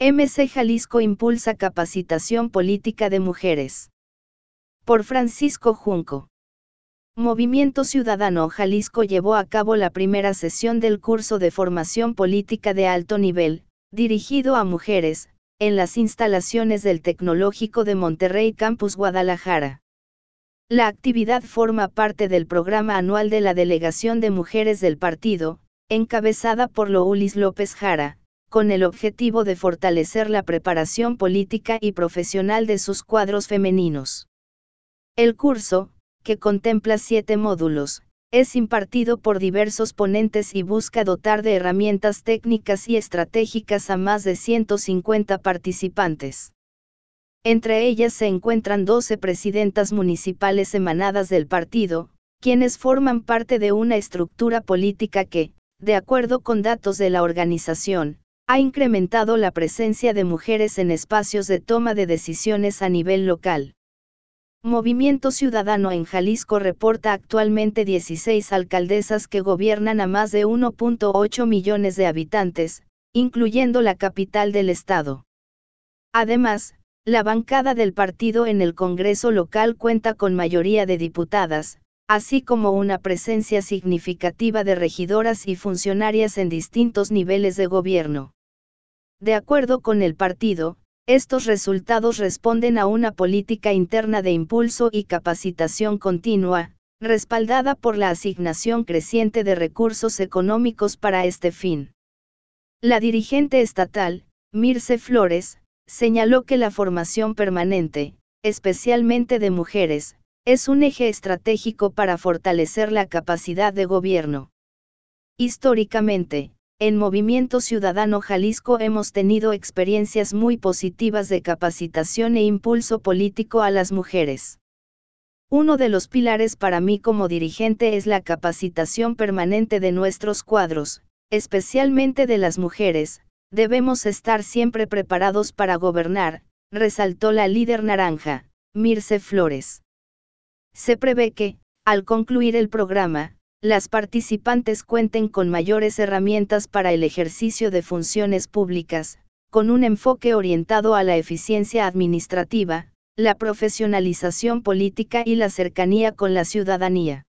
MC Jalisco impulsa capacitación política de mujeres. Por Francisco Junco. Movimiento Ciudadano Jalisco llevó a cabo la primera sesión del curso de formación política de alto nivel, dirigido a mujeres, en las instalaciones del Tecnológico de Monterrey Campus Guadalajara. La actividad forma parte del programa anual de la Delegación de Mujeres del Partido, encabezada por Loulis López Jara, con el objetivo de fortalecer la preparación política y profesional de sus cuadros femeninos. El curso, que contempla 7 módulos, es impartido por diversos ponentes y busca dotar de herramientas técnicas y estratégicas a más de 150 participantes. Entre ellas se encuentran 12 presidentas municipales emanadas del partido, quienes forman parte de una estructura política que, de acuerdo con datos de la organización, ha incrementado la presencia de mujeres en espacios de toma de decisiones a nivel local. Movimiento Ciudadano en Jalisco reporta actualmente 16 alcaldesas que gobiernan a más de 1.8 millones de habitantes, incluyendo la capital del estado. Además, la bancada del partido en el Congreso local cuenta con mayoría de diputadas, así como una presencia significativa de regidoras y funcionarias en distintos niveles de gobierno. De acuerdo con el partido, estos resultados responden a una política interna de impulso y capacitación continua, respaldada por la asignación creciente de recursos económicos para este fin. La dirigente estatal, Mirce Flores, señaló que la formación permanente, especialmente de mujeres, es un eje estratégico para fortalecer la capacidad de gobierno. Históricamente, en Movimiento Ciudadano Jalisco hemos tenido experiencias muy positivas de capacitación e impulso político a las mujeres. Uno de los pilares para mí como dirigente es la capacitación permanente de nuestros cuadros, especialmente de las mujeres. Debemos estar siempre preparados para gobernar, resaltó la líder naranja, Mirce Flores. Se prevé que, al concluir el programa, las participantes cuenten con mayores herramientas para el ejercicio de funciones públicas, con un enfoque orientado a la eficiencia administrativa, la profesionalización política y la cercanía con la ciudadanía.